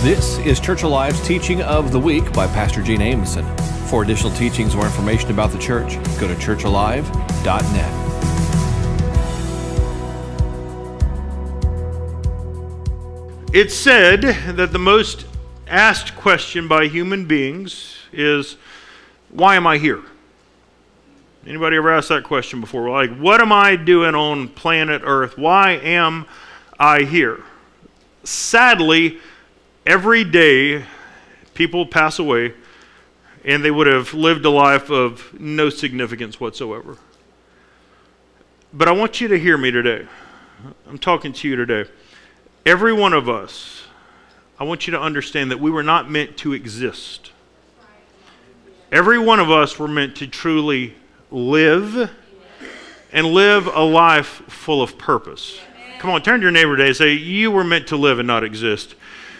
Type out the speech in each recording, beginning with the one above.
This is Church Alive's Teaching of the Week by Pastor Gene Amison. For additional teachings or information about the church, go to churchalive.net. It's said that the most asked question by human beings is, why am I here? Anybody ever asked that question before? Like, what am I doing on planet Earth? Why am I here? Sadly, every day people pass away and they would have lived a life of no significance whatsoever. But I want you to hear me today. I'm talking to you today. Every one of us, I want you to understand that we were not meant to exist. Every one of us were meant to truly live and live a life full of purpose. Come on, turn to your neighbor today and say, you were meant to live and not exist.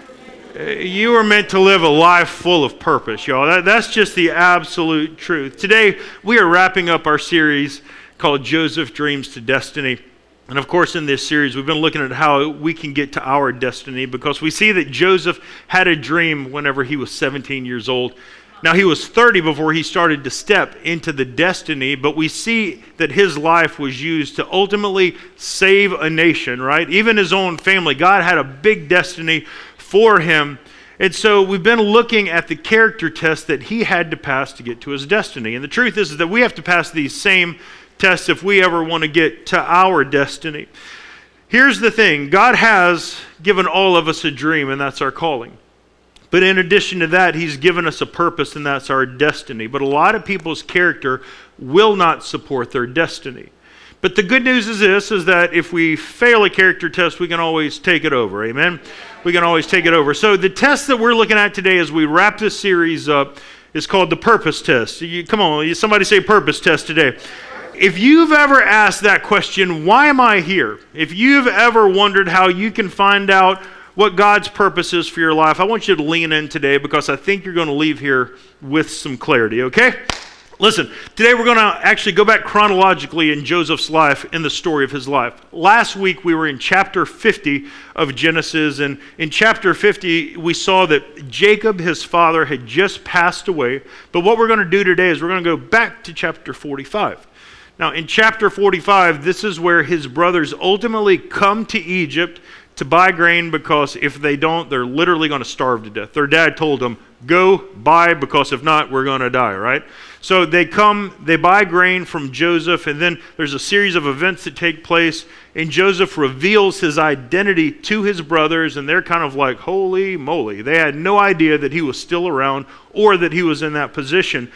You were meant to live a life full of purpose, y'all. That's just the absolute truth. Today, we are wrapping up our series called Joseph Dreams to Destiny. And of course, in this series, we've been looking at how we can get to our destiny because we see that Joseph had a dream whenever he was 17 years old. Now, he was 30 before he started to step into the destiny, but we see that his life was used to ultimately save a nation, right? Even his own family. God had a big destiny for him. And so we've been looking at the character test that he had to pass to get to his destiny. And the truth is that we have to pass these same tests if we ever want to get to our destiny. Here's the thing. God has given all of us a dream, and that's our calling. But in addition to that, he's given us a purpose, and that's our destiny. But a lot of people's character will not support their destiny. But the good news is this, is that if we fail a character test, we can always take it over. Amen? We can always take it over. So the test that we're looking at today as we wrap this series up is called the purpose test. Come on, somebody say purpose test today. If you've ever asked that question, why am I here? If you've ever wondered how you can find out what God's purpose is for your life, I want you to lean in today because I think you're going to leave here with some clarity, okay? Listen, today we're going to actually go back chronologically in Joseph's life, in the story of his life. Last week we were in chapter 50 of Genesis, and in chapter 50 we saw that Jacob, his father, had just passed away. But what we're going to do today is we're going to go back to chapter 45. Now in chapter 45, this is where his brothers ultimately come to Egypt to buy grain because if they don't, they're literally going to starve to death. Their dad told them, go buy because if not, we're going to die, right? So they come, they buy grain from Joseph, and then there's a series of events that take place, and Joseph reveals his identity to his brothers, and they're kind of like, holy moly. They had no idea that he was still around or that he was in that position.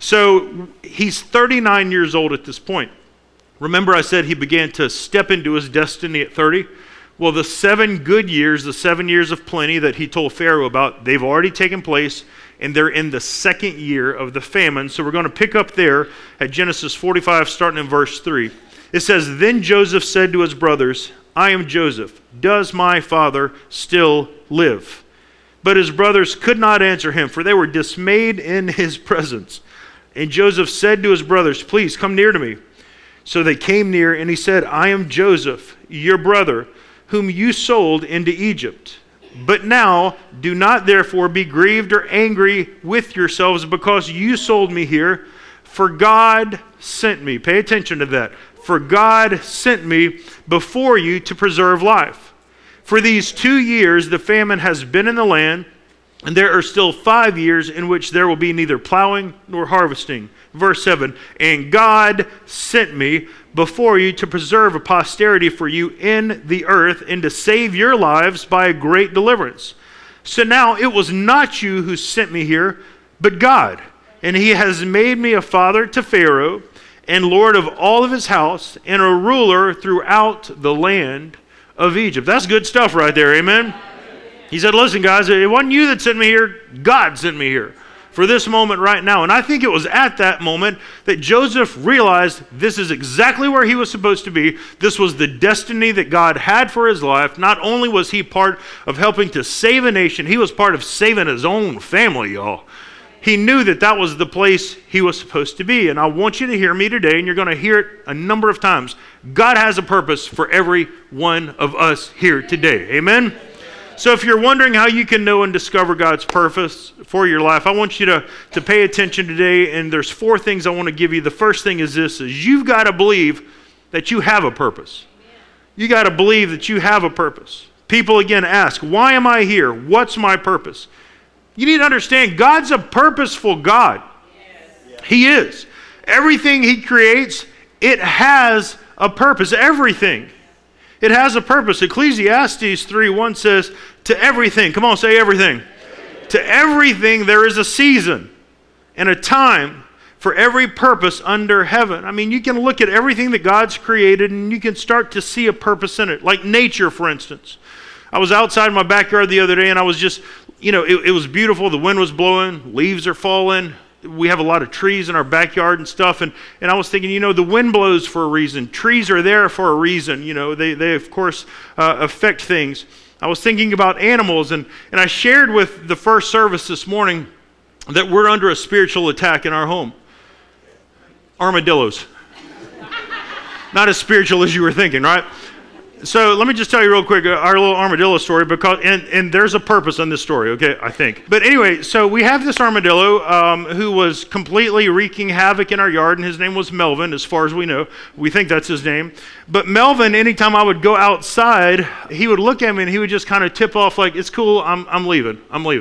So he's 39 years old at this point. Remember I said he began to step into his destiny at 30? Well, the 7 good years, the 7 years of plenty that he told Pharaoh about, they've already taken place, and they're in the second year of the famine. So we're going to pick up there at Genesis 45, starting in verse 3. It says, Then Joseph said to his brothers, I am Joseph. Does my father still live? But his brothers could not answer him, for they were dismayed in his presence. And Joseph said to his brothers, Please come near to me. So they came near, and he said, I am Joseph, your brother, whom you sold into Egypt. But now do not therefore be grieved or angry with yourselves because you sold me here, for God sent me. Pay attention to that. For God sent me before you to preserve life. For these 2 years the famine has been in the land, and there are still 5 years in which there will be neither plowing nor harvesting. Verse 7, And God sent me before you to preserve a posterity for you in the earth and to save your lives by a great deliverance. So now it was not you who sent me here, but God. And he has made me a father to Pharaoh and Lord of all of his house and a ruler throughout the land of Egypt. That's good stuff right there, amen? He said, listen guys, it wasn't you that sent me here, God sent me here for this moment right now. And I think it was at that moment that Joseph realized this is exactly where he was supposed to be. This was the destiny that God had for his life. Not only was he part of helping to save a nation, he was part of saving his own family, y'all. He knew that that was the place he was supposed to be. And I want you to hear me today, and you're going to hear it a number of times. God has a purpose for every one of us here today. Amen? So if you're wondering how you can know and discover God's purpose for your life, I want you to pay attention today, and there's 4 things I want to give you. The first thing is this, is you've got to believe that you have a purpose. You got to believe that you have a purpose. People again ask, why am I here? What's my purpose? You need to understand, God's a purposeful God. Yes. He is. Everything He creates, it has a purpose. Everything. It has a purpose. Ecclesiastes 3:1 says, to everything, come on, say everything. To everything there is a season and a time for every purpose under heaven. I mean, you can look at everything that God's created and you can start to see a purpose in it. Like nature, for instance. I was outside my backyard the other day and I was just, it was beautiful. The wind was blowing, leaves are falling. We have a lot of trees in our backyard and stuff. And I was thinking, the wind blows for a reason. Trees are there for a reason. They of course, affect things. I was thinking about animals, and I shared with the first service this morning that we're under a spiritual attack in our home. Armadillos. Not as spiritual as you were thinking, right? So let me just tell you real quick our little armadillo story, because and there's a purpose in this story, okay, I think. But anyway, so we have this armadillo who was completely wreaking havoc in our yard, and his name was Melvin, as far as we know. We think that's his name. But Melvin, anytime I would go outside, he would look at me and he would just kind of tip off like, it's cool, I'm leaving.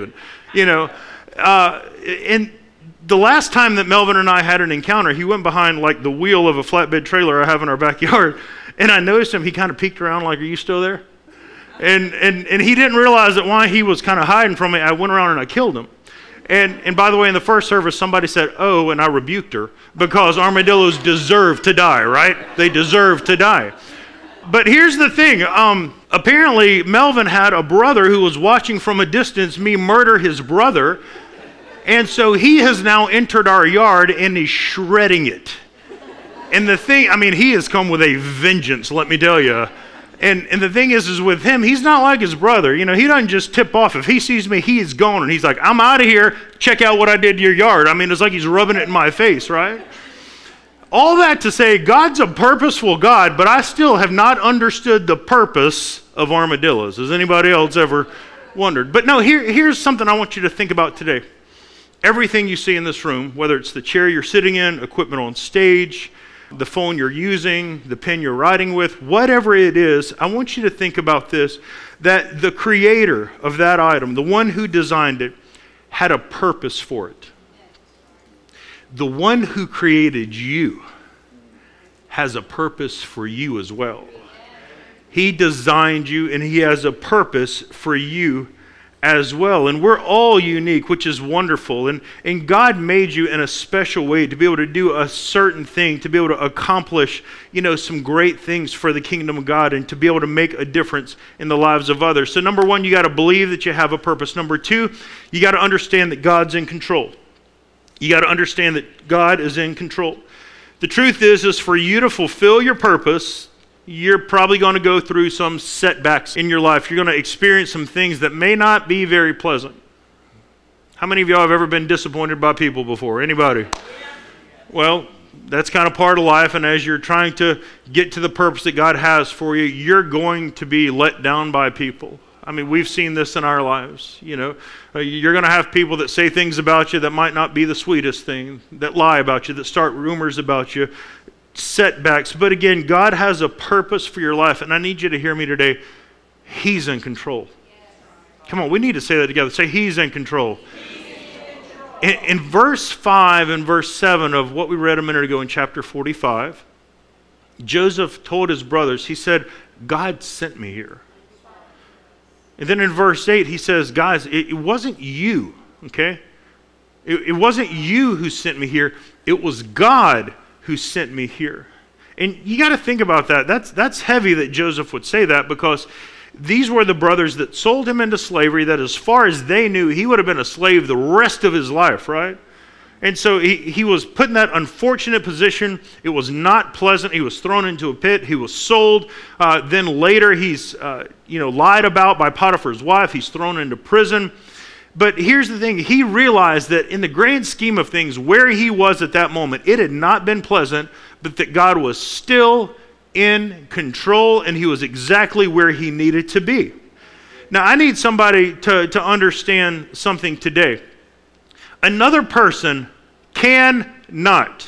And the last time that Melvin and I had an encounter, he went behind like the wheel of a flatbed trailer I have in our backyard. And I noticed him, he kind of peeked around like, are you still there? And he didn't realize that while he was kind of hiding from me, I went around and I killed him. And by the way, in the first service, somebody said, oh, and I rebuked her, because armadillos deserve to die, right? They deserve to die. But here's the thing. Apparently, Melvin had a brother who was watching from a distance me murder his brother. And so he has now entered our yard and is shredding it. And the thing, he has come with a vengeance, let me tell you. And the thing is with him, he's not like his brother. He doesn't just tip off. If he sees me, he is gone. And he's like, I'm out of here. Check out what I did to your yard. It's like he's rubbing it in my face, right? All that to say, God's a purposeful God, but I still have not understood the purpose of armadillos. Has anybody else ever wondered? But no, here's something I want you to think about today. Everything you see in this room, whether it's the chair you're sitting in, equipment on stage, the phone you're using, the pen you're writing with, whatever it is, I want you to think about this, that the creator of that item, the one who designed it, had a purpose for it. The one who created you has a purpose for you as well. He designed you and he has a purpose for you as well. And we're all unique, which is wonderful. And God made you in a special way to be able to do a certain thing, to be able to accomplish, some great things for the kingdom of God and to be able to make a difference in the lives of others. So number one, you got to believe that you have a purpose. Number two, you got to understand that God's in control. You got to understand that God is in control. The truth is for you to fulfill your purpose, you're probably going to go through some setbacks in your life. You're going to experience some things that may not be very pleasant. How many of y'all have ever been disappointed by people before? Anybody? Well, that's kind of part of life, and as you're trying to get to the purpose that God has for you, you're going to be let down by people. We've seen this in our lives. You're going to have people that say things about you that might not be the sweetest thing, that lie about you, that start rumors about you, setbacks. But again, God has a purpose for your life, and I need you to hear me today. He's in control. Come on, we need to say that together. Say, He's in control. In verse 5 and verse 7 of what we read a minute ago in chapter 45, Joseph told his brothers, he said, God sent me here. And then in verse 8, he says, guys, it wasn't you, okay? It wasn't you who sent me here. It was God who sent me here. And you got to think about that. That's heavy that Joseph would say that, because these were the brothers that sold him into slavery, that as far as they knew, he would have been a slave the rest of his life, right? And so he was put in that unfortunate position. It was not pleasant. He was thrown into a pit. He was sold. Then later he's lied about by Potiphar's wife. He's thrown into prison. But here's the thing. He realized that in the grand scheme of things, where he was at that moment, it had not been pleasant, but that God was still in control and he was exactly where he needed to be. Now, I need somebody to understand something today. Another person cannot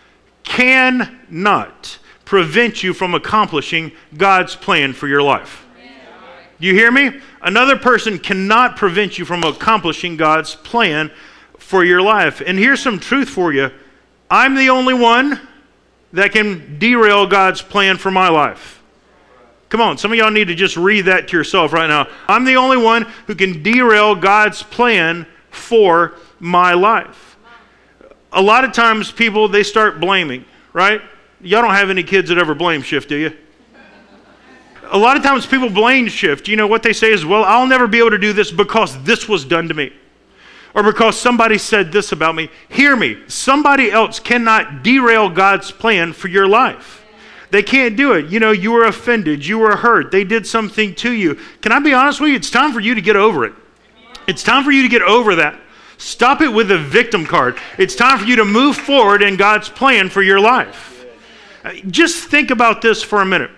prevent you from accomplishing God's plan for your life. Do you hear me? Another person cannot prevent you from accomplishing God's plan for your life. And here's some truth for you. I'm the only one that can derail God's plan for my life. Come on, some of y'all need to just read that to yourself right now. I'm the only one who can derail God's plan for my life. A lot of times people, they start blaming, right? Y'all don't have any kids that ever blame shift, do you? A lot of times people blame shift. You know what they say is, well, I'll never be able to do this because this was done to me. Or because somebody said this about me. Hear me. Somebody else cannot derail God's plan for your life. They can't do it. You know, you were offended. You were hurt. They did something to you. Can I be honest with you? It's time for you to get over it. It's time for you to get over that. Stop it with the victim card. It's time for you to move forward in God's plan for your life. Just think about this for a minute.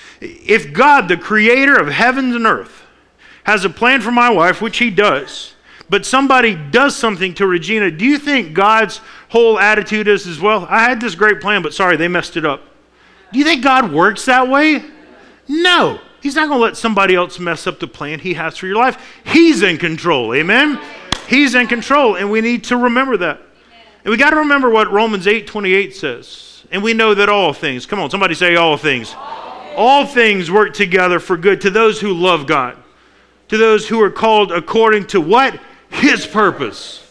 If God, the creator of heaven and earth, has a plan for my life, which he does, but somebody does something to Regina, do you think God's whole attitude is well, I had this great plan, but sorry, they messed it up? Do you think God works that way? No. He's not going to let somebody else mess up the plan he has for your life. He's in control. Amen? He's in control, and we need to remember that. And we got to remember what Romans 8:28 says. And we know that all things, come on, somebody say all things. All things work together for good to those who love God, to those who are called according to what? His purpose.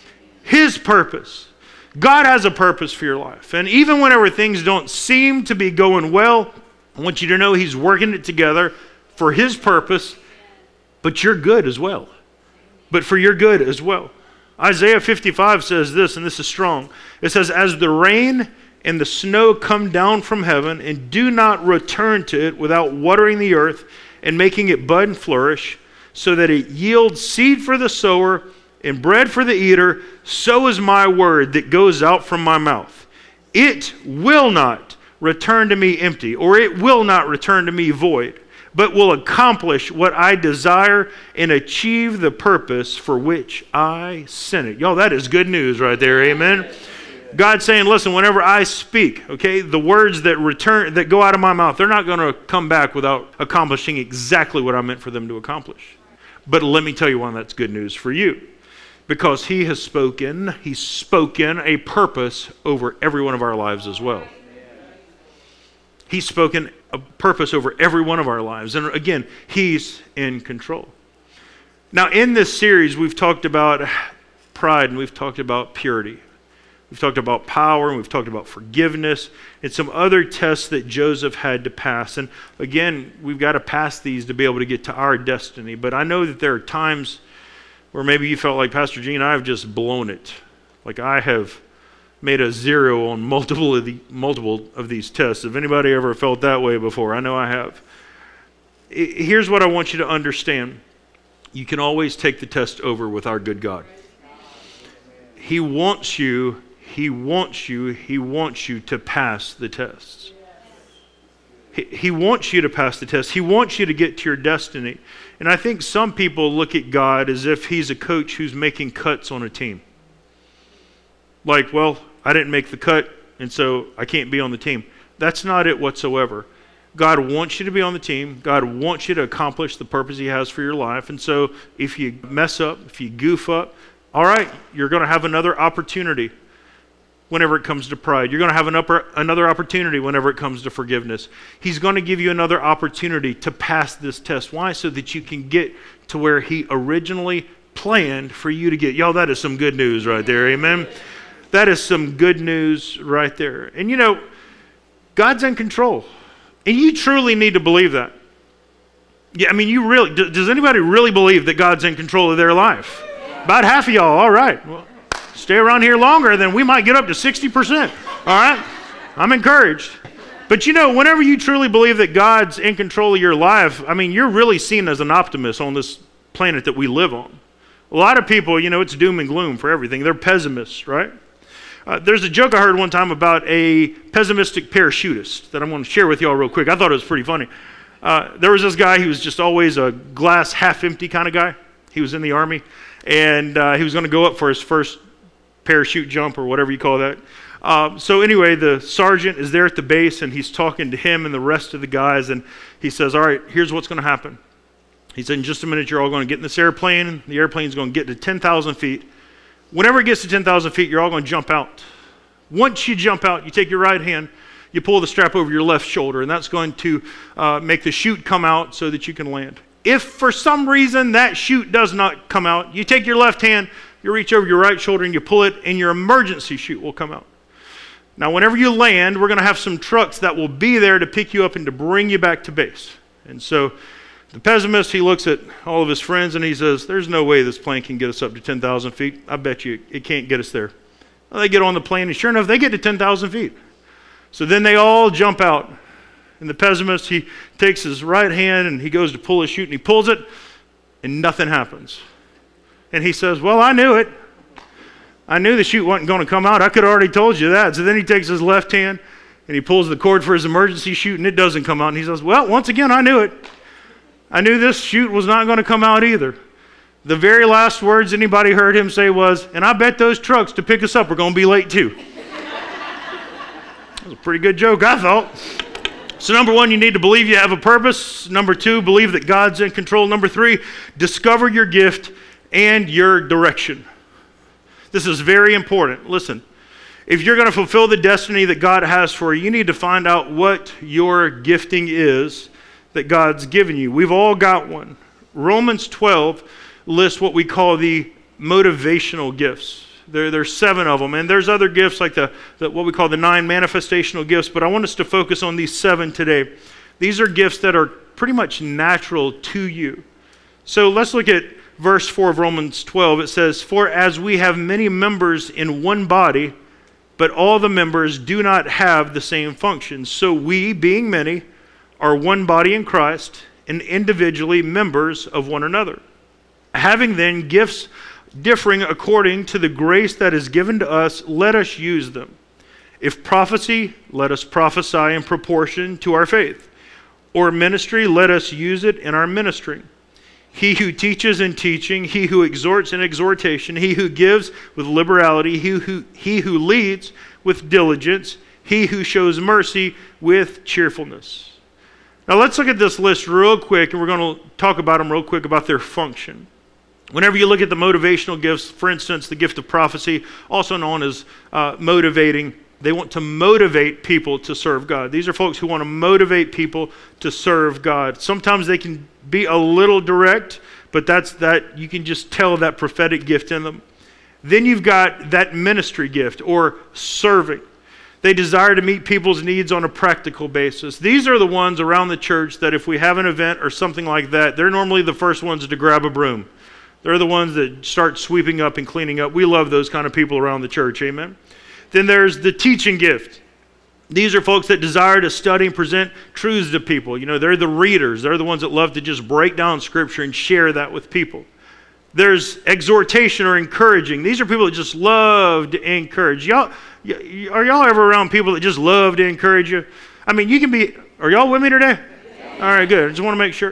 His purpose. God has a purpose for your life. And even whenever things don't seem to be going well, I want you to know he's working it together for his purpose, but you're good as well. But for your good as well. Isaiah 55 says this, and this is strong. It says, as the rain and the snow come down from heaven and do not return to it without watering the earth and making it bud and flourish, so that it yields seed for the sower and bread for the eater, so is my word that goes out from my mouth. It will not return to me empty, or it will not return to me void, but will accomplish what I desire and achieve the purpose for which I sent it. Y'all, that is good news right there, amen? God's saying, listen, whenever I speak, okay, the words that go out of my mouth, they're not going to come back without accomplishing exactly what I meant for them to accomplish. But let me tell you why that's good news for you. Because he's spoken a purpose over every one of our lives as well. He's spoken a purpose over every one of our lives. And again, he's in control. Now, in this series, we've talked about pride and we've talked about purity. We've talked about power and we've talked about forgiveness and some other tests that Joseph had to pass. And again, we've got to pass these to be able to get to our destiny. But I know that there are times where maybe you felt like, Pastor Gene, I've just blown it. Like I have made a 0 on multiple of these tests. Have anybody ever felt that way before? I know I have. Here's what I want you to understand. You can always take the test over with our good God. He wants you to pass the tests. He wants you to pass the test. He wants you to get to your destiny. And I think some people look at God as if he's a coach who's making cuts on a team. Like, well, I didn't make the cut, and so I can't be on the team. That's not it whatsoever. God wants you to be on the team. God wants you to accomplish the purpose he has for your life. And so if you mess up, if you goof up, all right, you're going to have another opportunity whenever it comes to pride. You're going to have another opportunity whenever it comes to forgiveness. He's going to give you another opportunity to pass this test. Why? So that you can get to where he originally planned for you to get. Y'all, that is some good news right there. Amen? That is some good news right there. And you know, God's in control. And you truly need to believe that. Yeah, I mean, does anybody really believe that God's in control of their life? About half of y'all, all right. Well, stay around here longer, then we might get up to 60%. All right? I'm encouraged. But you know, whenever you truly believe that God's in control of your life, I mean, you're really seen as an optimist on this planet that we live on. A lot of people, you know, it's doom and gloom for everything. They're pessimists, right? There's a joke I heard one time about a pessimistic parachutist that I'm going to share with y'all real quick. I thought it was pretty funny. There was this guy, he was just always a glass half empty kind of guy. He was in the Army, and he was going to go up for his first parachute jump or whatever you call that. So anyway, the sergeant is there at the base, and he's talking to him and the rest of the guys, and he says, all right, here's what's going to happen. He said, in just a minute, you're all going to get in this airplane, and the airplane's going to get to 10,000 feet. Whenever it gets to 10,000 feet, you're all going to jump out. Once you jump out, you take your right hand, you pull the strap over your left shoulder, and that's going to make the chute come out so that you can land. If for some reason that chute does not come out, you take your left hand, you reach over your right shoulder, and you pull it, and your emergency chute will come out. Now, whenever you land, we're going to have some trucks that will be there to pick you up and to bring you back to base. And so the pessimist, he looks at all of his friends, and he says, there's no way this plane can get us up to 10,000 feet. I bet you it can't get us there. Well, they get on the plane, and sure enough, they get to 10,000 feet. So then they all jump out. And the pessimist, he takes his right hand, and he goes to pull his chute, and he pulls it, and nothing happens. And he says, well, I knew it. I knew the chute wasn't going to come out. I could have already told you that. So then he takes his left hand, and he pulls the cord for his emergency chute, and it doesn't come out. And he says, well, once again, I knew it. I knew this chute was not going to come out either. The very last words anybody heard him say was, and I bet those trucks to pick us up are going to be late too. That was a pretty good joke, I thought. So number one, you need to believe you have a purpose. Number two, believe that God's in control. Number three, discover your gift and your direction. This is very important. Listen, if you're going to fulfill the destiny that God has for you, you need to find out what your gifting is that God's given you. We've all got one. Romans 12 lists what we call the motivational gifts. There's 7 of them, and there's other gifts like the what we call the 9 manifestational gifts, but I want us to focus on these 7 today. These are gifts that are pretty much natural to you. So let's look at verse 4 of Romans 12. It says, for as we have many members in one body, but all the members do not have the same functions, so we, being many, are one body in Christ, and individually members of one another. Having then gifts differing according to the grace that is given to us, let us use them. If prophecy, let us prophesy in proportion to our faith. Or ministry, let us use it in our ministry. He who teaches in teaching, he who exhorts in exhortation, he who gives with liberality, he who leads with diligence, he who shows mercy with cheerfulness. Now let's look at this list real quick, and we're going to talk about them real quick about their function. Whenever you look at the motivational gifts, for instance, the gift of prophecy, also known as motivating, they want to motivate people to serve God. These are folks who want to motivate people to serve God. Sometimes they can be a little direct, but that you can just tell that prophetic gift in them. Then you've got that ministry gift, or serving. They desire to meet people's needs on a practical basis. These are the ones around the church that if we have an event or something like that, they're normally the first ones to grab a broom. They're the ones that start sweeping up and cleaning up. We love those kind of people around the church, amen? Then there's the teaching gift. These are folks that desire to study and present truths to people. You know, they're the readers. They're the ones that love to just break down Scripture and share that with people. There's exhortation or encouraging. These are people that just love to encourage. Are y'all ever around people that just love to encourage you? I mean, you can be, are y'all with me today? All right, good. I just want to make sure.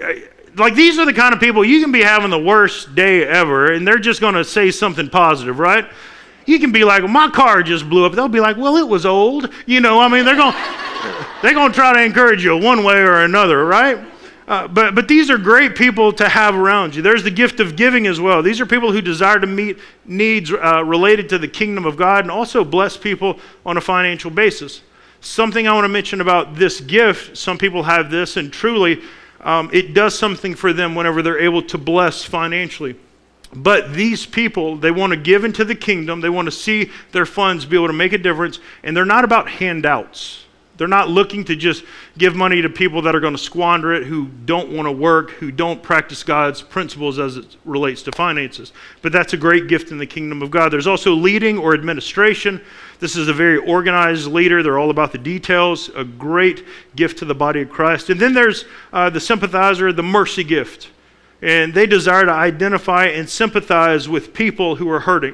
Like, these are the kind of people, you can be having the worst day ever, and they're just going to say something positive, right? You can be like, well, my car just blew up. They'll be like, well, it was old. You know, I mean, they're going to try to encourage you one way or another, right? But these are great people to have around you. There's the gift of giving as well. These are people who desire to meet needs related to the kingdom of God and also bless people on a financial basis. Something I want to mention about this gift, some people have this, and truly it does something for them whenever they're able to bless financially. But these people, they want to give into the kingdom. They want to see their funds be able to make a difference. And they're not about handouts. They're not looking to just give money to people that are going to squander it, who don't want to work, who don't practice God's principles as it relates to finances. But that's a great gift in the kingdom of God. There's also leading or administration. This is a very organized leader. They're all about the details. A great gift to the body of Christ. And then there's the sympathizer, the mercy gift. And they desire to identify and sympathize with people who are hurting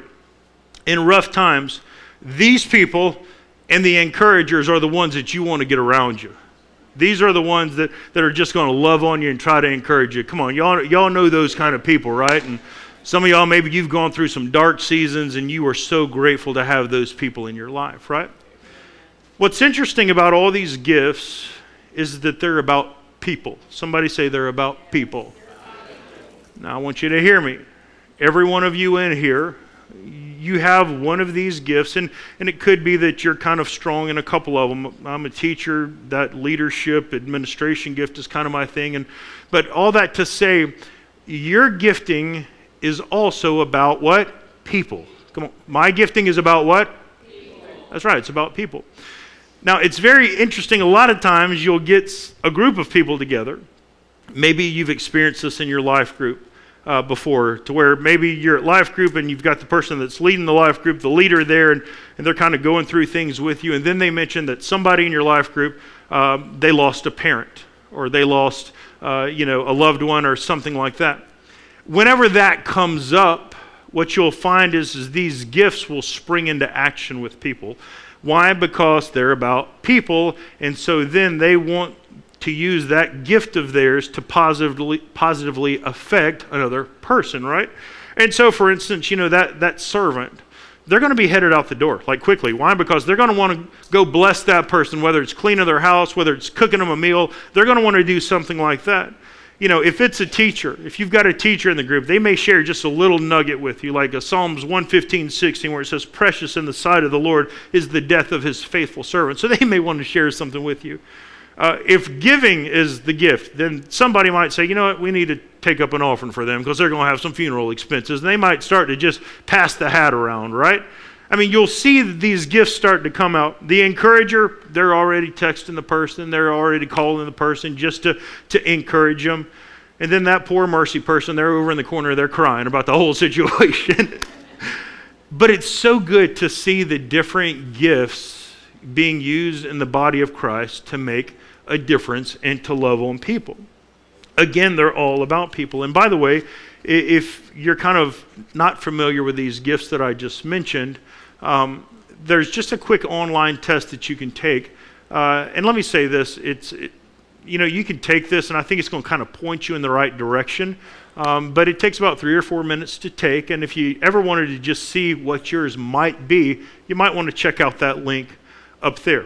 in rough times. These people and the encouragers are the ones that you want to get around you. These are the ones that are just going to love on you and try to encourage you. Come on, y'all know those kind of people, right? And some of y'all, maybe you've gone through some dark seasons and you are so grateful to have those people in your life, right? What's interesting about all these gifts is that they're about people. Somebody say they're about people. Now I want you to hear me. Every one of you in here, you have one of these gifts, and it could be that you're kind of strong in a couple of them. I'm a teacher. That leadership, administration gift is kind of my thing. But all that to say, your gifting is also about what? People. Come on. My gifting is about what? People. That's right. It's about people. Now, it's very interesting. A lot of times you'll get a group of people together. Maybe you've experienced this in your life group before, to where maybe you're at life group and you've got the person that's leading the life group, the leader there, and they're kind of going through things with you. And then they mention that somebody in your life group, they lost a parent, or they lost a loved one or something like that. Whenever that comes up, what you'll find is these gifts will spring into action with people. Why? Because they're about people, and so then they want to use that gift of theirs to positively affect another person, right? And so, for instance, that servant, they're going to be headed out the door, like quickly. Why? Because they're going to want to go bless that person, whether it's cleaning their house, whether it's cooking them a meal. They're going to want to do something like that. If it's a teacher, if you've got a teacher in the group, they may share just a little nugget with you, like a Psalms 115:16, where it says, "Precious in the sight of the Lord is the death of his faithful servant." So they may want to share something with you. If giving is the gift, then somebody might say, you know what, we need to take up an offering for them because they're going to have some funeral expenses. And they might start to just pass the hat around, right? I mean, you'll see these gifts start to come out. The encourager, they're already texting the person. They're already calling the person just to encourage them. And then that poor mercy person, they're over in the corner, they're crying about the whole situation. But it's so good to see the different gifts being used in the body of Christ to make a difference and to love on people. Again, they're all about people. And by the way, if you're kind of not familiar with these gifts that I just mentioned, there's just a quick online test that you can take. And let me say this, you can take this and I think it's going to kind of point you in the right direction. But it takes about 3 or 4 minutes to take. And if you ever wanted to just see what yours might be, you might want to check out that link up there.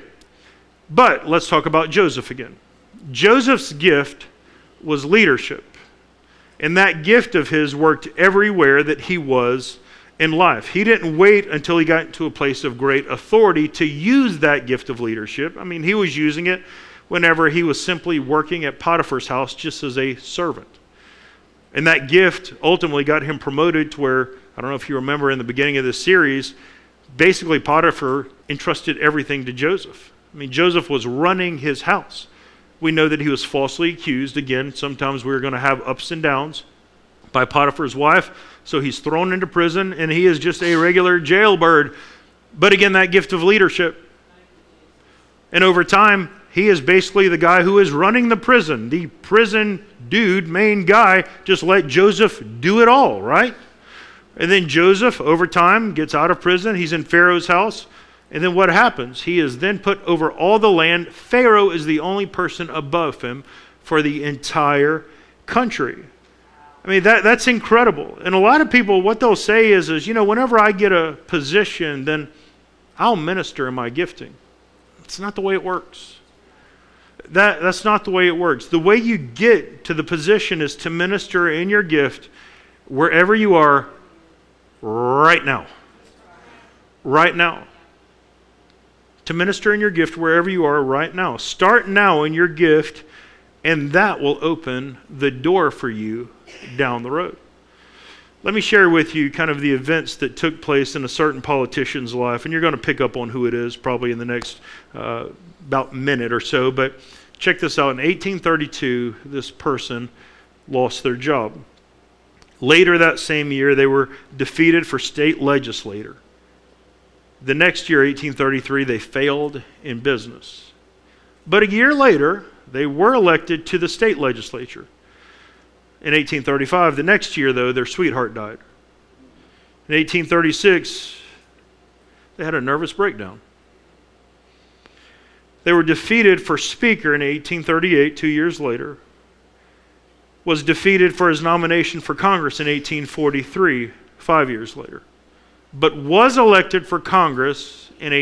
But let's talk about Joseph again. Joseph's gift was leadership. And that gift of his worked everywhere that he was in life. He didn't wait until he got to a place of great authority to use that gift of leadership. I mean, he was using it whenever he was simply working at Potiphar's house just as a servant. And that gift ultimately got him promoted to where, I don't know if you remember in the beginning of this series, basically Potiphar entrusted everything to Joseph. I mean, Joseph was running his house. We know that he was falsely accused. Again, sometimes we're going to have ups and downs by Potiphar's wife. So he's thrown into prison and he is just a regular jailbird. But again, that gift of leadership. And over time, he is basically the guy who is running the prison. The prison dude, main guy, just let Joseph do it all, right? And then Joseph, over time, gets out of prison. He's in Pharaoh's house. And then what happens? He is then put over all the land. Pharaoh is the only person above him for the entire country. I mean, that's incredible. And a lot of people, what they'll say is whenever I get a position, then I'll minister in my gifting. It's not the way it works. That's not the way it works. The way you get to the position is to minister in your gift wherever you are right now. Right now. To minister in your gift wherever you are right now. Start now in your gift, and that will open the door for you down the road. Let me share with you kind of the events that took place in a certain politician's life, and you're going to pick up on who it is probably in the next about minute or so, but check this out. In 1832, this person lost their job. Later that same year, they were defeated for state legislator. The next year, 1833, they failed in business. But a year later, they were elected to the state legislature. In 1835, the next year, though, their sweetheart died. In 1836, they had a nervous breakdown. They were defeated for Speaker in 1838, 2 years later. Was defeated for his nomination for Congress in 1843, 5 years later. But was elected for Congress in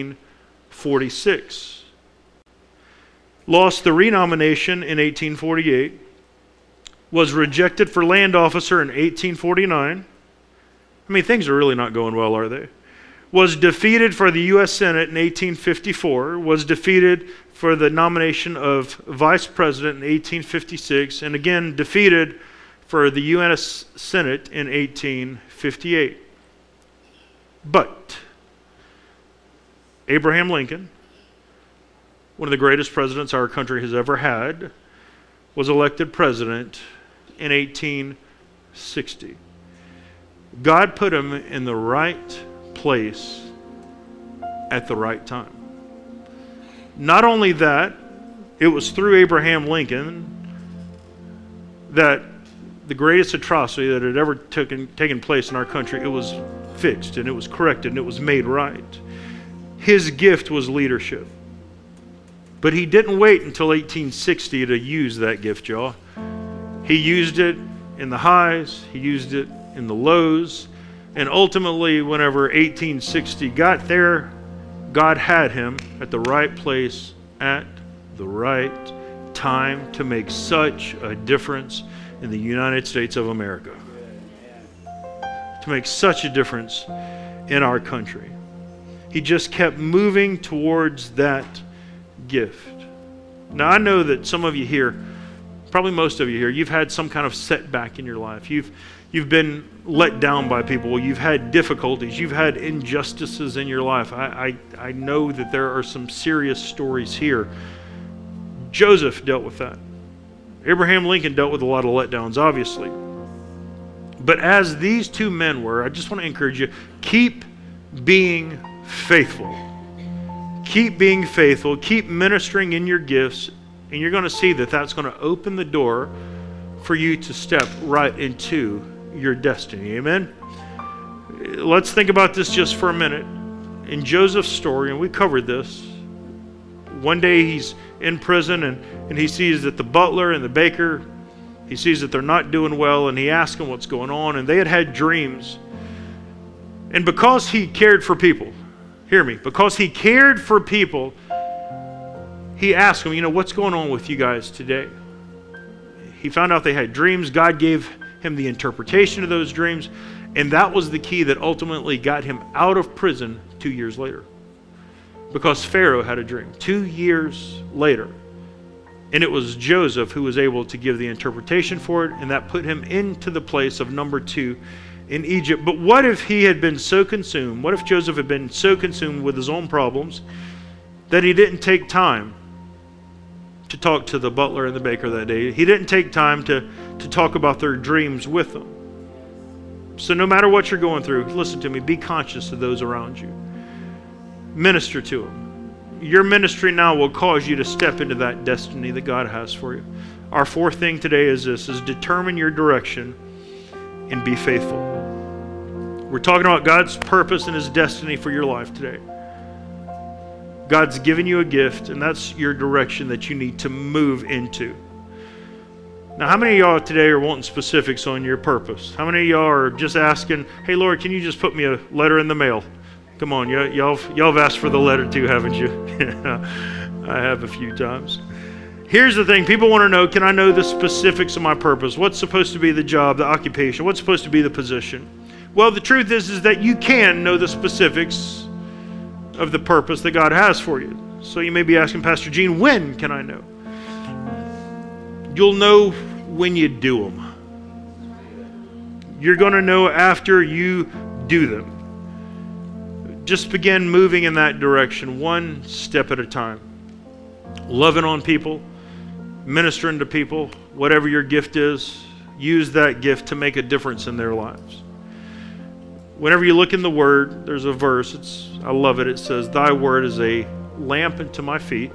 1846. Lost the renomination in 1848. Was rejected for land officer in 1849. I mean, things are really not going well, are they? Was defeated for the U.S. Senate in 1854. Was defeated for the nomination of vice president in 1856. And again, defeated for the U.S. Senate in 1858. But Abraham Lincoln, one of the greatest presidents our country has ever had, was elected president in 1860. God put him in the right place at the right time. Not only that, it was through Abraham Lincoln that the greatest atrocity that had ever taken place in our country, it was fixed and it was corrected and it was made right. His gift was leadership. But he didn't wait until 1860 to use that gift, y'all. He used it in the highs, he used it in the lows, and ultimately, whenever 1860 got there, God had him at the right place at the right time to make such a difference in the United States of America. To make such a difference in our country. He just kept moving towards that gift. Now, I know that some of you here, probably most of you here, you've had some kind of setback in your life. You've been let down by people. You've had difficulties. You've had injustices in your life. I know that there are some serious stories here. Joseph dealt with that. Abraham Lincoln dealt with a lot of letdowns, obviously. But as these two men were, I just want to encourage you, keep being faithful. Keep being faithful. Keep ministering in your gifts, and you're going to see that that's going to open the door for you to step right into your destiny. Amen? Let's think about this just for a minute. In Joseph's story, and we covered this, one day he's in prison and he sees that the butler and the baker, he sees that they're not doing well, and he asks them what's going on, and they had had dreams. And because he cared for people, hear me, because he cared for people, he asked them, what's going on with you guys today? He found out they had dreams. God gave him the interpretation of those dreams, and that was the key that ultimately got him out of prison 2 years later. Because Pharaoh had a dream 2 years later. And it was Joseph who was able to give the interpretation for it, and that put him into the place of number 2 in Egypt. But what if he had been so consumed, what if Joseph had been so consumed with his own problems that he didn't take time to talk to the butler and the baker that day? He didn't take time to talk about their dreams with them. So no matter what you're going through, listen to me, be conscious of those around you. Minister to them. Your ministry now will cause you to step into that destiny that God has for you. Our fourth thing today is this, is determine your direction and be faithful. We're talking about God's purpose and His destiny for your life today. God's given you a gift, and that's your direction that you need to move into. Now, how many of y'all today are wanting specifics on your purpose? How many of y'all are just asking, hey, Lord, can you just put me a letter in the mail? Come on, y'all have asked for the letter too, haven't you? I have a few times. Here's the thing. People want to know, can I know the specifics of my purpose? What's supposed to be the job, the occupation? What's supposed to be the position? Well, the truth is that you can know the specifics of the purpose that God has for you. So you may be asking, Pastor Gene, when can I know? You'll know when you do them. You're going to know after you do them. Just begin moving in that direction, one step at a time. Loving on people, ministering to people, whatever your gift is, use that gift to make a difference in their lives. Whenever you look in the Word, there's a verse, I love it. It says, thy word is a lamp unto my feet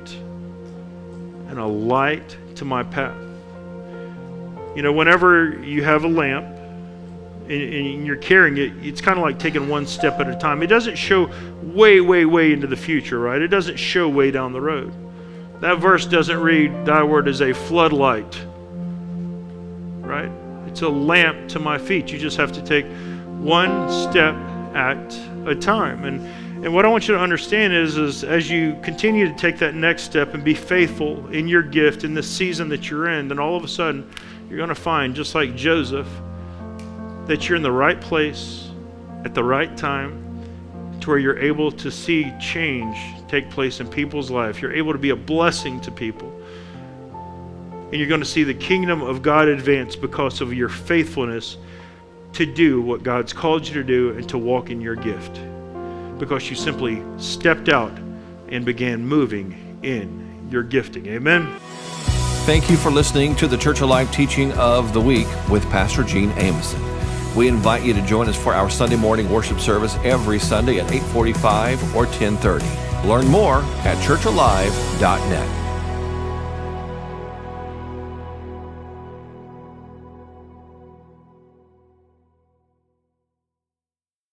and a light to my path. Whenever you have a lamp and you're carrying it, it's kind of like taking one step at a time. It doesn't show way, way, way into the future, right? It doesn't show way down the road. That verse doesn't read, thy word is a floodlight, right? It's a lamp to my feet. You just have to take one step at a time. And what I want you to understand is as you continue to take that next step and be faithful in your gift in the season that you're in, then all of a sudden you're going to find, just like Joseph, that you're in the right place at the right time to where you're able to see change take place in people's life. You're able to be a blessing to people. And you're going to see the kingdom of God advance because of your faithfulness to do what God's called you to do and to walk in your gift. Because you simply stepped out and began moving in your gifting. Amen. Thank you for listening to the Church Alive Teaching of the Week with Pastor Gene Ameson. We invite you to join us for our Sunday morning worship service every Sunday at 8:45 or 10:30. Learn more at churchalive.net.